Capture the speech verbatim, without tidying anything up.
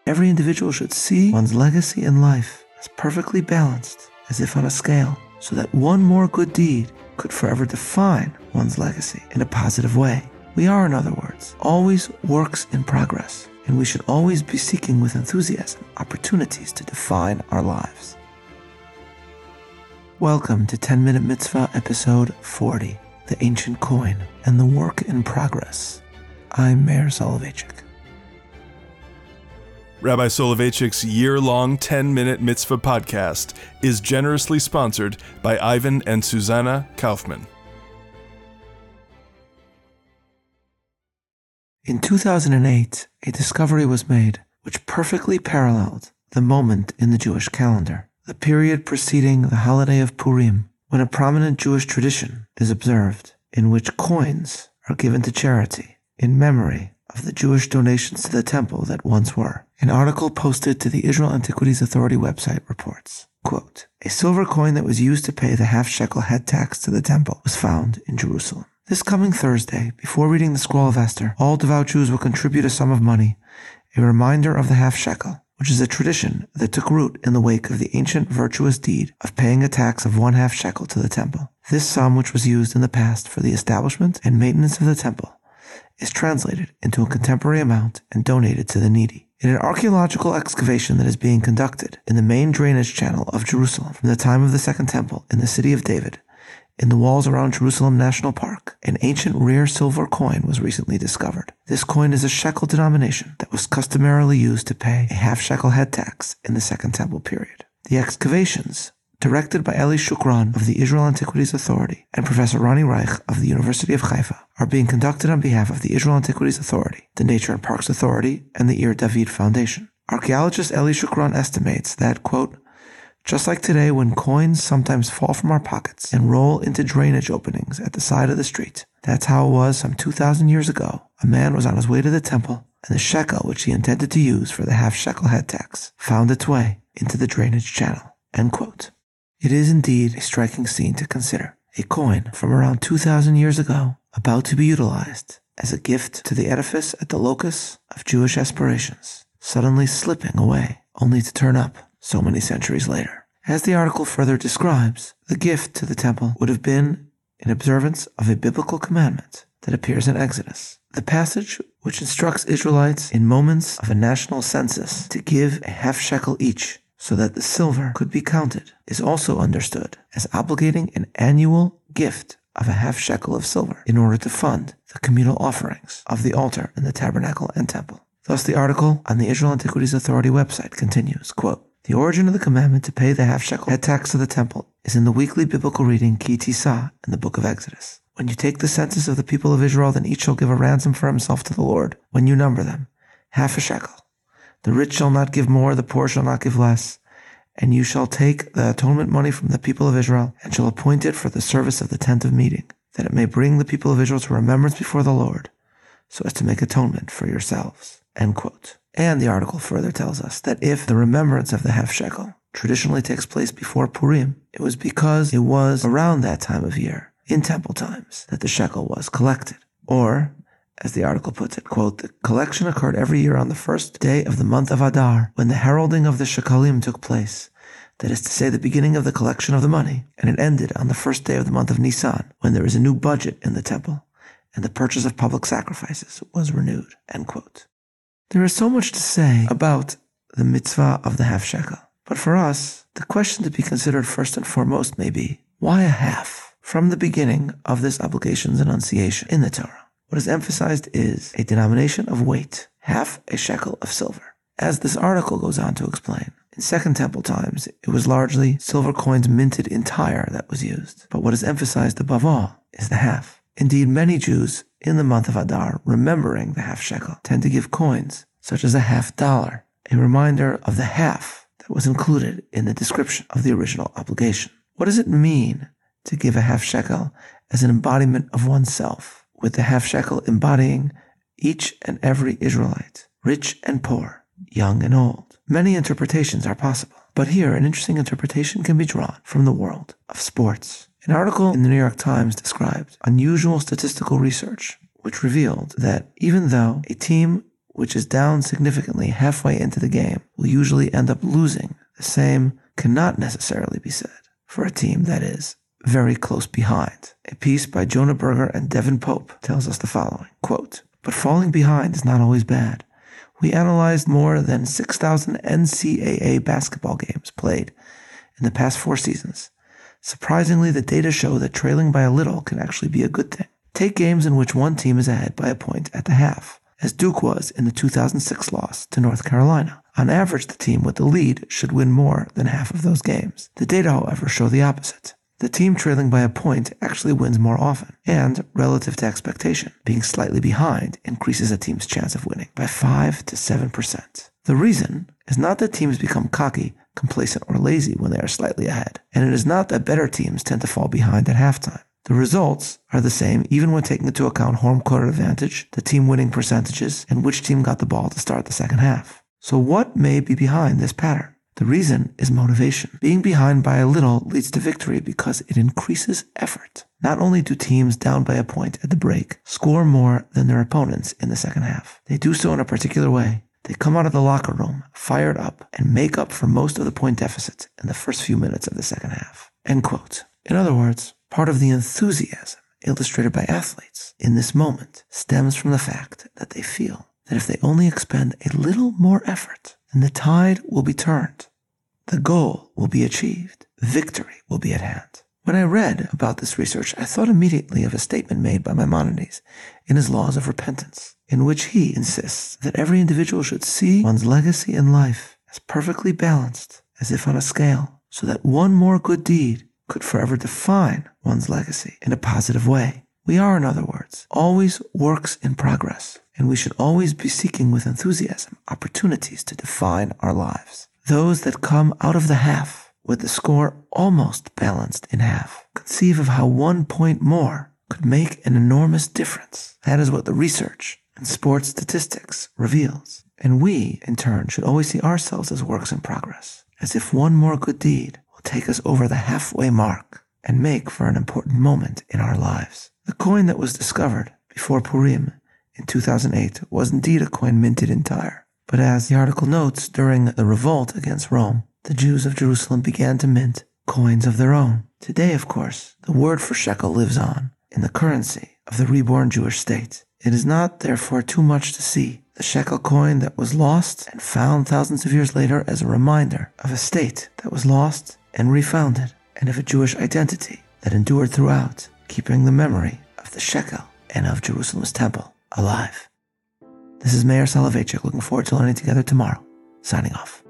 Every individual should see one's legacy in life as perfectly balanced, as if on a scale, so that one more good deed could forever define one's legacy in a positive way. We are, in other words, always works in progress, and we should always be seeking with enthusiasm opportunities to define our lives. Welcome to ten minute Mitzvah episode forty, The Ancient Coin and the Work in Progress. I'm Meir Soloveichik. Rabbi Soloveitchik's year-long ten minute Mitzvah podcast is generously sponsored by Ivan and Susanna Kaufman. In two thousand eight, a discovery was made which perfectly paralleled the moment in the Jewish calendar, the period preceding the holiday of Purim, when a prominent Jewish tradition is observed in which coins are given to charity in memory of the Jewish donations to the temple that once were. An article posted to the Israel Antiquities Authority website reports, quote, "A silver coin that was used to pay the half-shekel head tax to the temple was found in Jerusalem. This coming Thursday, before reading the Scroll of Esther, all devout Jews will contribute a sum of money, a reminder of the half-shekel, which is a tradition that took root in the wake of the ancient virtuous deed of paying a tax of one half-shekel to the temple. This sum, which was used in the past for the establishment and maintenance of the temple, is translated into a contemporary amount and donated to the needy. In an archaeological excavation that is being conducted in the main drainage channel of Jerusalem from the time of the Second Temple in the city of David, in the walls around Jerusalem National Park, an ancient rare silver coin was recently discovered. This coin is a shekel denomination that was customarily used to pay a half-shekel head tax in the Second Temple period. The excavations, directed by Eli Shukran of the Israel Antiquities Authority and Professor Ronnie Reich of the University of Haifa, are being conducted on behalf of the Israel Antiquities Authority, the Nature and Parks Authority, and the Ir David Foundation. Archaeologist Eli Shukran estimates that, quote, "Just like today when coins sometimes fall from our pockets and roll into drainage openings at the side of the street, that's how it was some two thousand years ago. A man was on his way to the temple, and the shekel which he intended to use for the half-shekel head tax found its way into the drainage channel." End quote. It is indeed a striking scene to consider. A coin from around two thousand years ago, about to be utilized as a gift to the edifice at the locus of Jewish aspirations, suddenly slipping away, only to turn up so many centuries later. As the article further describes, the gift to the temple would have been in observance of a biblical commandment that appears in Exodus. The passage which instructs Israelites in moments of a national census to give a half shekel each so that the silver could be counted is also understood as obligating an annual gift of a half shekel of silver in order to fund the communal offerings of the altar in the tabernacle and temple. Thus the article on the Israel Antiquities Authority website continues, quote, "The origin of the commandment to pay the half-shekel head tax to the temple is in the weekly biblical reading Ki Tisah in the book of Exodus. When you take the census of the people of Israel, then each shall give a ransom for himself to the Lord, when you number them, half a shekel. The rich shall not give more, the poor shall not give less. And you shall take the atonement money from the people of Israel, and shall appoint it for the service of the tent of meeting, that it may bring the people of Israel to remembrance before the Lord, so as to make atonement for yourselves." End quote. And the article further tells us that if the remembrance of the half shekel traditionally takes place before Purim, it was because it was around that time of year, in temple times, that the shekel was collected. Or, as the article puts it, quote, "The collection occurred every year on the first day of the month of Adar, when the heralding of the shekalim took place, that is to say, the beginning of the collection of the money, and it ended on the first day of the month of Nisan, when there is a new budget in the temple, and the purchase of public sacrifices was renewed." End quote. There is so much to say about the mitzvah of the half shekel, but for us, the question to be considered first and foremost may be, why a half? From the beginning of this obligation's enunciation in the Torah, what is emphasized is a denomination of weight, half a shekel of silver. As this article goes on to explain, in Second Temple times, it was largely silver coins minted entire that was used, but what is emphasized above all is the half. Indeed, many Jews in the month of Adar, remembering the half shekel, tend to give coins, such as a half dollar, a reminder of the half that was included in the description of the original obligation. What does it mean to give a half shekel as an embodiment of oneself, with the half shekel embodying each and every Israelite, rich and poor, young and old? Many interpretations are possible, but here an interesting interpretation can be drawn from the world of sports. An article in the New York Times described unusual statistical research which revealed that even though a team which is down significantly halfway into the game, will usually end up losing. The same cannot necessarily be said for a team that is very close behind. A piece by Jonah Berger and Devin Pope tells us the following, quote, "But falling behind is not always bad. We analyzed more than six thousand N C double A basketball games played in the past four seasons. Surprisingly, the data show that trailing by a little can actually be a good thing. Take games in which one team is ahead by a point at the half, as Duke was in the two thousand six loss to North Carolina. On average, the team with the lead should win more than half of those games. The data, however, show the opposite. The team trailing by a point actually wins more often, and, relative to expectation, being slightly behind increases a team's chance of winning by five to seven percent. The reason is not that teams become cocky, complacent, or lazy when they are slightly ahead, and it is not that better teams tend to fall behind at halftime. The results are the same even when taking into account home court advantage, the team winning percentages, and which team got the ball to start the second half. So what may be behind this pattern? The reason is motivation. Being behind by a little leads to victory because it increases effort. Not only do teams down by a point at the break score more than their opponents in the second half, they do so in a particular way. They come out of the locker room fired up and make up for most of the point deficit in the first few minutes of the second half. End quote. In other words, part of the enthusiasm illustrated by athletes in this moment stems from the fact that they feel that if they only expend a little more effort, then the tide will be turned. The goal will be achieved. Victory will be at hand. When I read about this research, I thought immediately of a statement made by Maimonides in his Laws of Repentance, in which he insists that every individual should see one's legacy in life as perfectly balanced, as if on a scale, so that one more good deed could forever define one's legacy in a positive way. We are, in other words, always works in progress, and we should always be seeking with enthusiasm opportunities to define our lives. Those that come out of the half with the score almost balanced in half conceive of how one point more could make an enormous difference. That is what the research and sports statistics reveals. And we, in turn, should always see ourselves as works in progress, as if one more good deed will take us over the halfway mark and make for an important moment in our lives. The coin that was discovered before Purim in two thousand eight was indeed a coin minted in Tyre. But as the article notes, during the revolt against Rome, the Jews of Jerusalem began to mint coins of their own. Today, of course, the word for shekel lives on in the currency of the reborn Jewish state. It is not, therefore, too much to see the shekel coin that was lost and found thousands of years later as a reminder of a state that was lost and refounded, and of a Jewish identity that endured throughout, keeping the memory of the shekel and of Jerusalem's temple alive. This is Meir Soloveichik, looking forward to learning together tomorrow. Signing off.